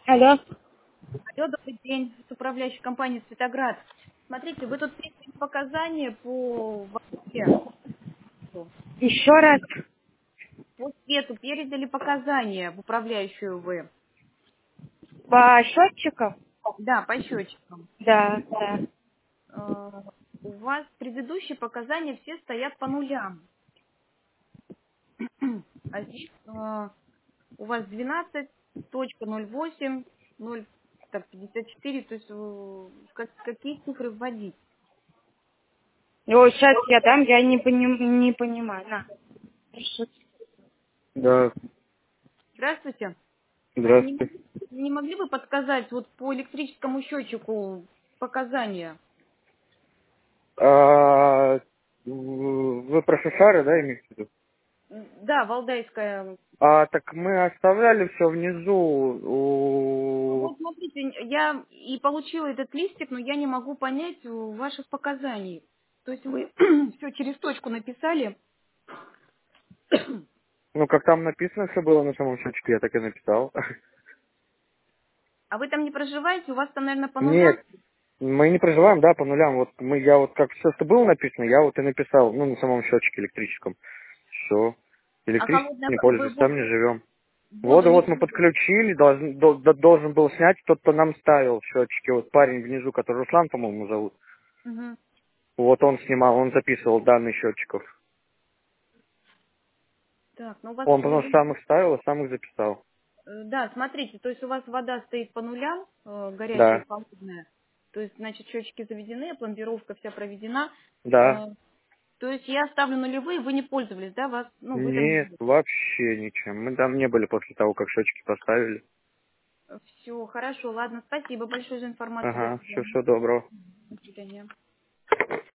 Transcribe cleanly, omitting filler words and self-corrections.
Алло. Алло, добрый день. Это управляющая компания «Светоград». Смотрите, вы тут передали показания по воде. Еще раз. По свету передали показания в управляющую вы. По счетчикам? Да, по счетчикам. Да, да. Э, У вас предыдущие показания все стоят по нулям. А здесь у вас 12.08, 0,54, то есть какие цифры вводить? О, сейчас я дам, я не понимаю. На. Да, Здравствуйте. А здравствуйте. не могли бы подсказать вот по электрическому счетчику показания? А, вы профессоры, да, имеете в виду? Да, Валдайская. Так мы оставляли все внизу Ну у... вот смотрите, я и получила этот листик, но я не могу понять ваших показаний. То есть вы все через точку написали, Ну, как там написано все было на самом счетчике, я так и написал. а вы там не проживаете, у вас там, наверное, по нулям. Нет, мы не проживаем, да, по нулям. Вот я вот как все, что было написано, я вот и написал, ну, на самом счетчике электрическом. Все. А Электричеством холодная не вы пользуемся, там не живем. воду Воду не вот мы пьете? подключили, должен был снять тот, кто нам ставил счетчики. Вот парень внизу, который Руслан, по-моему, зовут. Мгм. Вот он снимал, он записывал данные счетчиков. Так, ну у вас, Он потому что сам их ставил, а сам их записал. да, смотрите, то есть у вас вода стоит по нулям, горячая Да, и холодная. То есть, значит, счетчики заведены, пломбировка вся проведена. да. Э, То есть я ставлю нулевые, вы не пользовались, да, вас, ну, вы там не Нет, были. вообще ничем. Мы там не были после того, как счетчики поставили. Все, хорошо, ладно, спасибо большое за информацию, до Ага, свидания. все доброго. До свидания.